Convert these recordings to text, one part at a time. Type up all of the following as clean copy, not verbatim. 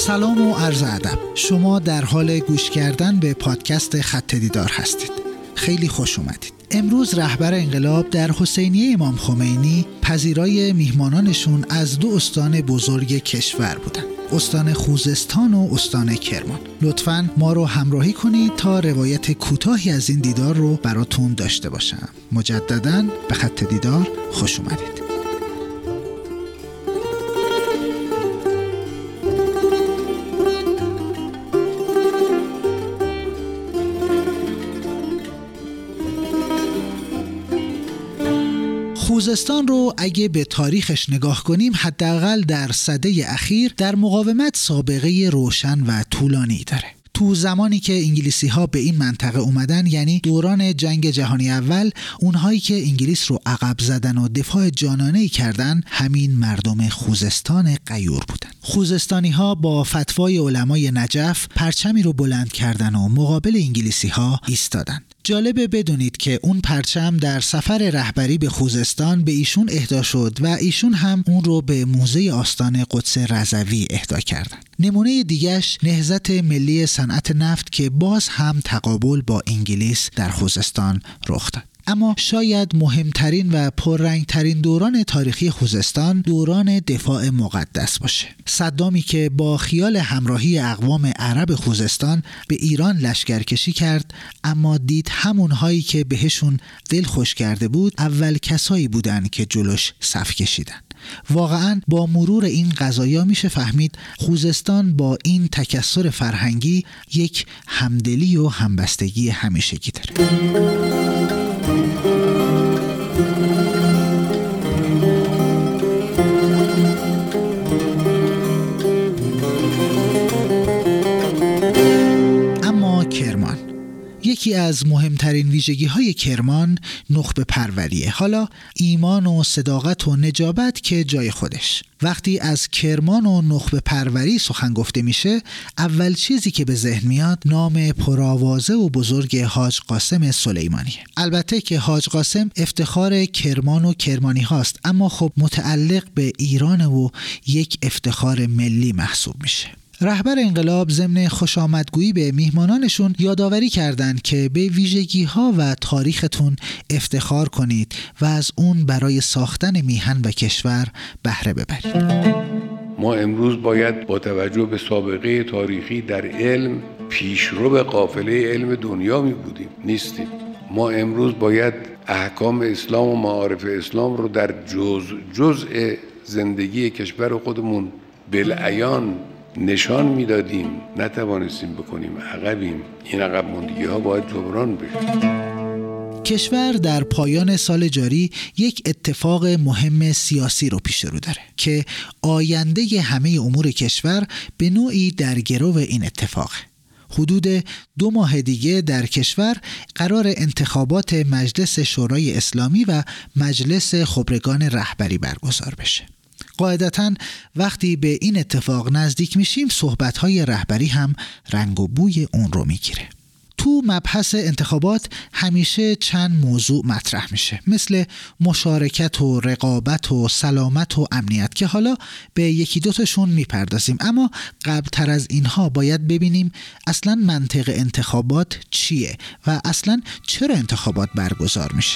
سلام و عرض ادب. شما در حال گوش کردن به پادکست خط دیدار هستید. خیلی خوش اومدید. امروز رهبر انقلاب در حسینیه امام خمینی پذیرای میهمانانشون از دو استان بزرگ کشور بودن، استان خوزستان و استان کرمان. لطفاً ما رو همراهی کنید تا روایت کوتاهی از این دیدار رو براتون داشته باشم. مجدداً به خط دیدار خوش اومدید. خوزستان رو اگه به تاریخش نگاه کنیم، حداقل در سده اخیر در مقاومت سابقه روشن و طولانی داره. تو زمانی که انگلیسی ها به این منطقه اومدن، یعنی دوران جنگ جهانی اول، اونهایی که انگلیس رو عقب زدن و دفاع جانانه‌ای کردن همین مردم خوزستان غیور بودن. خوزستانی ها با فتوای علمای نجف پرچمی رو بلند کردن و مقابل انگلیسی ها ایستادن. جالبه بدونید که اون پرچم در سفر رهبری به خوزستان به ایشون اهدا شد و ایشون هم اون رو به موزه آستان قدس رضوی اهدا کردن. نمونه دیگه‌اش نهضت ملی صنعت نفت که باز هم تقابل با انگلیس در خوزستان رخ داد. اما شاید مهمترین و پررنگترین دوران تاریخی خوزستان دوران دفاع مقدس باشه. صدامی که با خیال همراهی اقوام عرب خوزستان به ایران لشکرکشی کرد، اما دید همونهایی که بهشون دل خوش کرده بود اول کسایی بودن که جلوش صف کشیدن. واقعاً با مرور این قضایا میشه فهمید خوزستان با این تکثر فرهنگی یک همدلی و همبستگی همیشگی داره. اما کرمان، یکی از مهمترین ویژگی‌های کرمان نخبه پروریه. حالا ایمان و صداقت و نجابت که جای خودش. وقتی از کرمان و نخبه پروری سخن گفته میشه، اول چیزی که به ذهن میاد نام پرآوازه و بزرگ حاج قاسم سلیمانیه. البته که حاج قاسم افتخار کرمان و کرمانی هاست، اما خب متعلق به ایران و یک افتخار ملی محسوب میشه. رهبر انقلاب ضمن خوشامدگویی به میهمانانشون یادآوری کردند که به ویژگی‌ها و تاریختون افتخار کنید و از اون برای ساختن میهن و کشور بهره ببرید. ما امروز باید با توجه به سابقه تاریخی در علم پیشرو قافله علم دنیا می بودیم، نیستیم. ما امروز باید احکام اسلام و معارف اسلام رو در جزء زندگی کشور خودمون بالعیان نشان میدادیم، نتوانستیم بکنیم، عقبیم. این عقب ماندگی ها باید جبران بشه. کشور در پایان سال جاری یک اتفاق مهم سیاسی رو پیش رو داره که آینده همه امور کشور به نوعی در گرو این اتفاقه. حدود 2 ماه دیگه در کشور قرار انتخابات مجلس شورای اسلامی و مجلس خبرگان رهبری برگزار بشه. قاعدتاً وقتی به این اتفاق نزدیک میشیم، صحبت‌های رهبری هم رنگ و بوی اون رو میگیره. تو مبحث انتخابات همیشه چند موضوع مطرح میشه، مثل مشارکت و رقابت و سلامت و امنیت که حالا به یکی دوتاشون میپردازیم. اما قبلتر از اینها باید ببینیم اصلاً منطق انتخابات چیه و اصلاً چرا انتخابات برگزار میشه.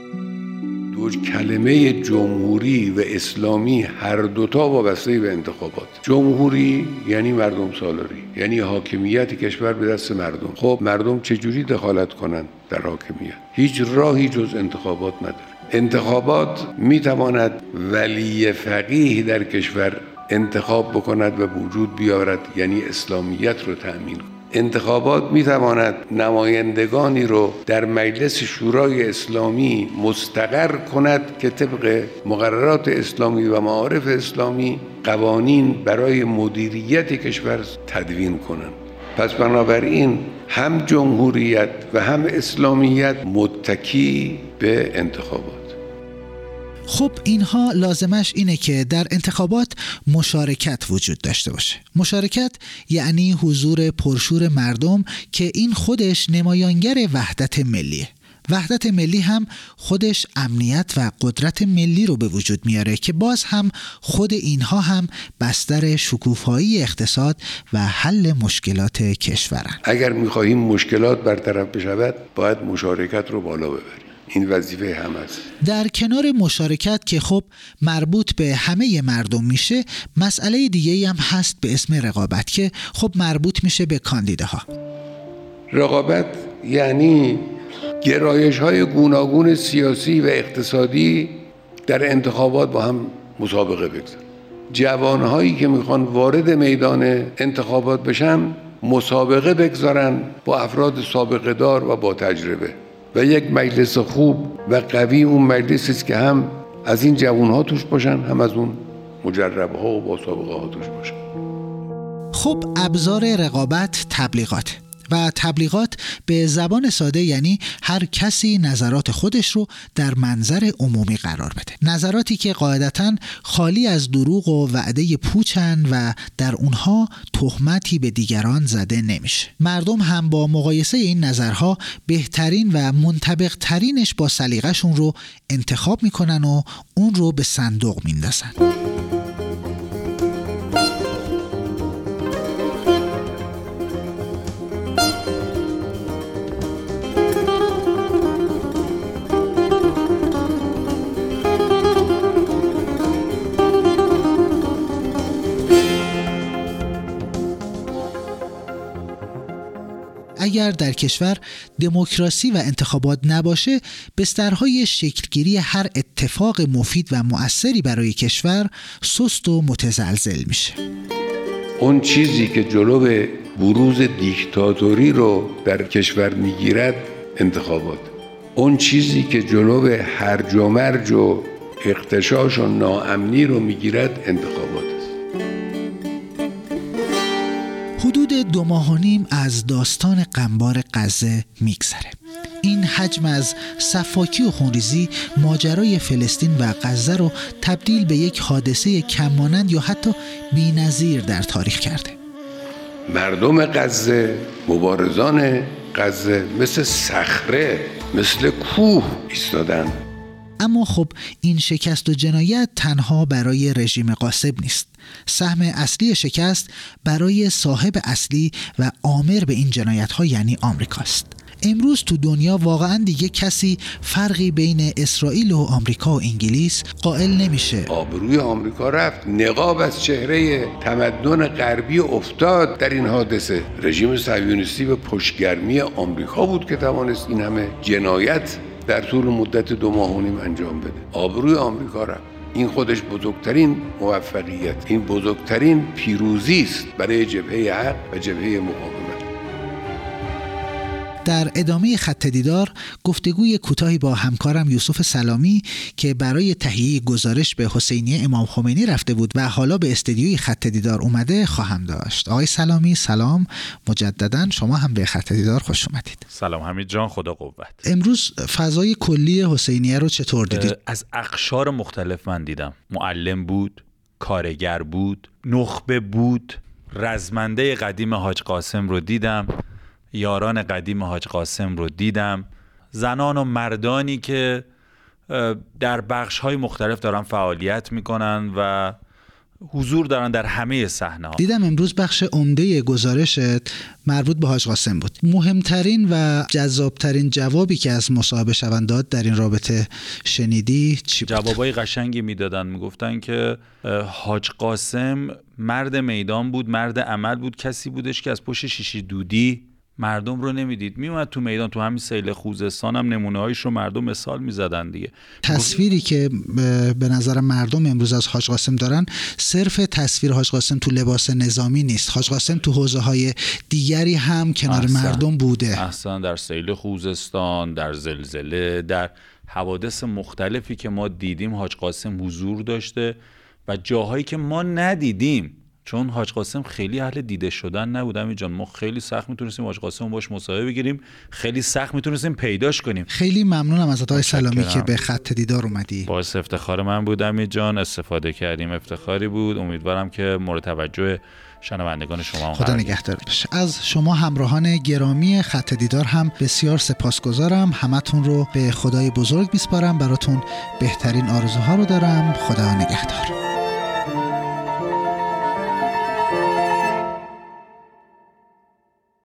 کلمه جمهوری و اسلامی هر دوتا وابسته به انتخابات. جمهوری یعنی مردم سالاری، یعنی حاکمیت کشور به دست مردم. خب مردم چجوری دخالت کنند در حاکمیت؟ هیچ راهی جز انتخابات نداره. انتخابات میتواند ولی فقیه در کشور انتخاب بکند و وجود بیاورد، یعنی اسلامیت رو تأمین کند. انتخابات میتواند نمایندگانی رو در مجلس شورای اسلامی مستقر کند که طبق مقررات اسلامی و معارف اسلامی قوانین برای مدیریت کشور تدوین کنند. پس بنابراین هم جمهوریت و هم اسلامیت متکی به انتخابات. خب اینها لازمش اینه که در انتخابات مشارکت وجود داشته باشه. مشارکت یعنی حضور پرشور مردم که این خودش نمایانگر وحدت ملیه وحدت ملی هم خودش امنیت و قدرت ملی رو به وجود میاره که باز هم خود اینها هم بستر شکوفایی اقتصاد و حل مشکلات کشورن. اگر می‌خواهیم مشکلات برطرف بشود باید مشارکت رو بالا ببریم. این وظیفه هم است. در کنار مشارکت که خب مربوط به همه مردم میشه، مسئله دیگه‌ای هم هست به اسم رقابت که خب مربوط میشه به کاندیداها. رقابت یعنی گرایش‌های گوناگون سیاسی و اقتصادی در انتخابات با هم مسابقه بگذارن. جوانهایی که میخوان وارد میدان انتخابات بشن مسابقه بگذارن با افراد سابقه دار و با تجربه و یک مجلس خوب و قوی اون مجلسی است که هم از این جوانها توش باشن هم از اون مجربها و با سابقه ها توش باشن. خب ابزار رقابت تبلیغات و تبلیغات به زبان ساده یعنی هر کسی نظرات خودش رو در منظر عمومی قرار بده. نظراتی که قاعدتاً خالی از دروغ و وعده پوچن و در اونها تهمتی به دیگران زده نمیشه. مردم هم با مقایسه این نظرها بهترین و منطبق ترینش با سلیقه‌شون رو انتخاب میکنن و اون رو به صندوق میندازن. اگر در کشور دموکراسی و انتخابات نباشه، بسترهای شکلگیری هر اتفاق مفید و مؤثری برای کشور سست و متزلزل میشه. اون چیزی که جلو بروز دیکتاتوری رو در کشور میگیرد انتخابات. اون چیزی که جلو هرج و مرج و اغتشاش و ناامنی رو میگیرد انتخابات است. حدود 2.5 ماه از داستان غمبار غزه میگذره. این حجم از سفاکی و خونریزی ماجرای فلسطین و غزه رو تبدیل به یک حادثه کم‌مانند یا حتی بی‌نظیر در تاریخ کرده. مردم غزه، مبارزان غزه مثل صخره، مثل کوه ایستادن. اما خب این شکست و جنایت تنها برای رژیم غاصب نیست. سهم اصلی شکست برای صاحب اصلی و آمر به این جنایت‌ها یعنی آمریکاست. امروز تو دنیا واقعا دیگه کسی فرقی بین اسرائیل و آمریکا و انگلیس قائل نمیشه. آبروی آمریکا رفت، نقاب از چهره تمدن غربی افتاد در این حادثه. رژیم صهیونیستی به پشتگرمی آمریکا بود که توانست این همه جنایت در طول مدت 2.5 ماه انجام بده. آبروی آمریکا رفت. این خودش بزرگترین موفقیت، این بزرگترین پیروزی است برای جبهه حق و جبهه مقاومت. در ادامه خط دیدار گفتگوی کوتاهی با همکارم یوسف سلامی که برای تهیه گزارش به حسینیه امام خمینی رفته بود و حالا به استدیوی خط دیدار اومده خواهم داشت. آقای سلامی سلام مجدداً، شما هم به خط دیدار خوش اومدید. سلام حمید جان، خدا قوت. امروز فضای کلی حسینیه رو چطور دیدید؟ از اقشار مختلف من دیدم. معلم بود، کارگر بود، نخبه بود، رزمنده قدیم حاج قاسم رو دیدم، یاران قدیم حاج قاسم رو دیدم، زنان و مردانی که در بخش‌های مختلف دارن فعالیت میکنن و حضور دارن در همه صحنه‌ها. دیدم امروز بخش عمده گزارشت مربوط به حاج قاسم بود. مهمترین و جذابترین جوابی که از مصاحبه شوند داد در این رابطه شنیدی چی بود؟ جوابای قشنگی میدادن، میگفتن که حاج قاسم مرد میدان بود، مرد عمل بود، کسی بودش که از پشت شیشه دودی مردم رو نمیدید، میومد تو میدان. تو همین سیل خوزستان هم نمونه‌هایش رو مردم مثال میزدن دیگه. تصویری که به نظر مردم امروز از حاج قاسم دارن صرف تصویر حاج قاسم تو لباس نظامی نیست. حاج قاسم تو حوزه‌های دیگری هم کنار مردم بوده. اصلا در سیل خوزستان، در زلزله، در حوادث مختلفی که ما دیدیم حاج قاسم حضور داشته و جاهایی که ما ندیدیم چون حاج قاسم خیلی اهل دیده شدن نبود امیر جان. ما خیلی سخت میتونستیم حاج قاسم باش مصاحبه بگیریم، خیلی سخت میتونستیم پیداش کنیم. خیلی ممنونم از آقای سلامی که به خط دیدار اومدی. باعث افتخار من بود امیر جان، استفاده کردیم، افتخاری بود. امیدوارم که مورد توجه شنوندگان شما هم خدا نگهدار باشه. از شما همراهان گرامی خط دیدار هم بسیار سپاسگزارم. همتون رو به خدای بزرگ میسپارم، براتون بهترین آرزوها رو دارم. خدا نگهدار.